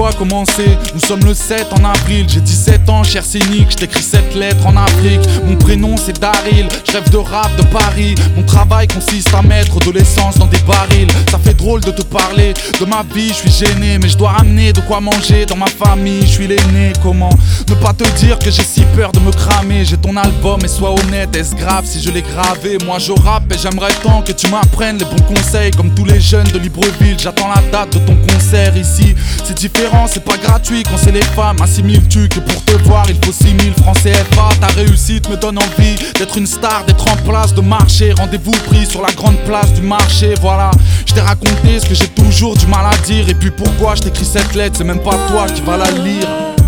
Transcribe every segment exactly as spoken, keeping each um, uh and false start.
quoi commencer? Nous sommes le sept en avril, j'ai dix-sept ans, cher cynique, je t'écris cette lettre en Afrique. Mon prénom c'est Daryl, je rêve de rap de Paris. Mon travail consiste à mettre de l'essence dans des barils. Ça fait drôle de te parler de ma vie, je suis gêné, mais je dois ramener de quoi manger dans ma famille. Je suis l'aîné, comment ne pas te dire que j'ai si peur de me cramer? J'ai ton album et sois honnête, est-ce grave si je l'ai gravé? Moi je rappe et j'aimerais tant que tu m'apprennes les bons conseils. Comme tous les jeunes de Libreville, j'attends la date de ton concert ici. C'est différent, c'est pas gratuit quand c'est les femmes. Assimiles-tu que pour te voir il faut six mille francs C F A? Ta réussite me donne envie d'être une star, d'être en place de marcher. Rendez-vous pris sur la grande place du marché, voilà. Je t'ai raconté ce que j'ai toujours du mal à dire. Et puis pourquoi je t'écris cette lettre, c'est même pas toi qui vas la lire.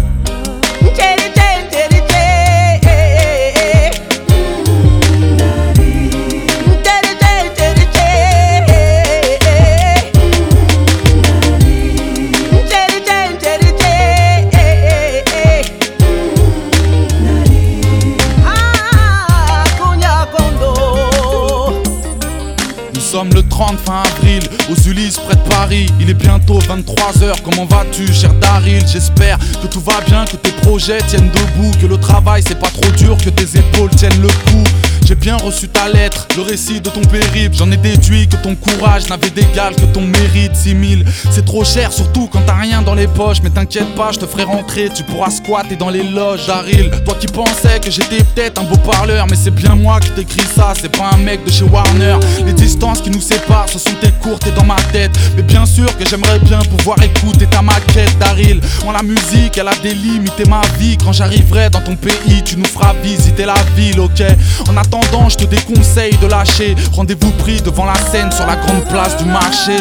Nous sommes le trente fin avril, aux Ulysses près de Paris. Il est bientôt vingt-trois heures, comment vas-tu cher Daryl? J'espère que tout va bien, que tes projets tiennent debout, que le travail c'est pas trop dur, que tes épaules tiennent le coup. J'ai bien reçu ta lettre, le récit de ton périple. J'en ai déduit que ton courage n'avait d'égal que ton mérite. Six mille, c'est trop cher, surtout quand t'as rien dans les poches. Mais t'inquiète pas, je te ferai rentrer, tu pourras squatter dans les loges. Daryl, toi qui pensais que j'étais peut-être un beau parleur, mais c'est bien moi qui t'écris ça, c'est pas un mec de chez Warner. Les distances qui nous séparent, ce sont tes courtes et dans ma tête. Mais bien sûr que j'aimerais bien pouvoir écouter ta maquette, Daryl. Moi la musique, elle a des limites et ma vie. Quand j'arriverai dans ton pays, tu nous feras visiter la ville, ok? En attendant, je te déconseille de lâcher. Rendez-vous pris devant la scène sur la grande place du marché.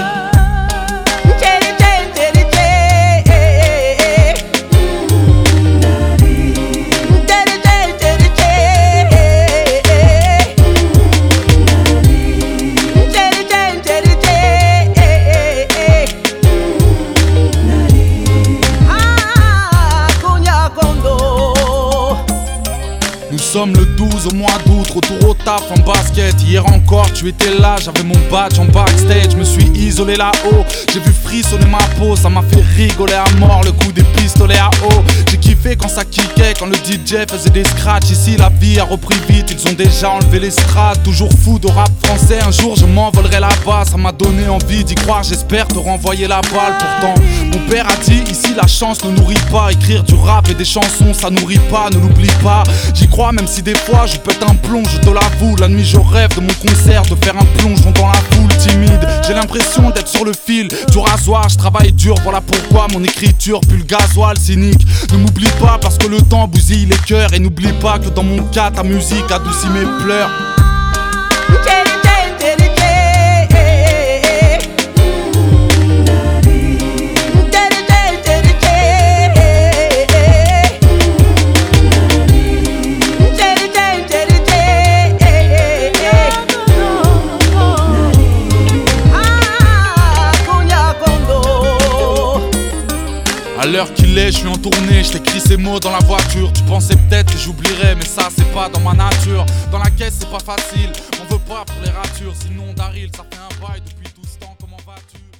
Nous sommes le douze au mois d'août, retour au taf en basket. Hier encore tu étais là, j'avais mon badge en backstage. Je me suis isolé là-haut, j'ai vu frissonner ma peau. Ça m'a fait rigoler à mort le coup des pistolets à eau. J'ai kiffé quand ça kickait, quand le D J faisait des scratchs. Ici la vie a repris vite, ils ont déjà enlevé les strates. Toujours fou de rap français, un jour je m'envolerai là-bas. Ça m'a donné envie d'y croire, j'espère te renvoyer la balle. Pourtant mon père a dit, ici la chance ne nourrit pas. Écrire du rap et des chansons ça nourrit pas, ne l'oublie pas. J'y crois même si des fois je pète un plomb, je te l'avoue. La nuit je rêve de mon concert, de faire un plongeon dans la foule timide. J'ai l'impression d'être sur le fil du rasoir, je travaille dur, voilà pourquoi mon écriture pue le gasoil cynique. Ne m'oublie pas parce que le temps bousille les cœurs. Et n'oublie pas que dans mon cas ta musique adoucit mes pleurs. À l'heure qu'il est, je suis en tournée, je t'écris ces mots dans la voiture. Tu pensais peut-être que j'oublierais, mais ça c'est pas dans ma nature. Dans la caisse c'est pas facile, on veut pas pour les ratures. Sinon Daryl, ça fait un bail depuis tout ce temps, comment vas-tu?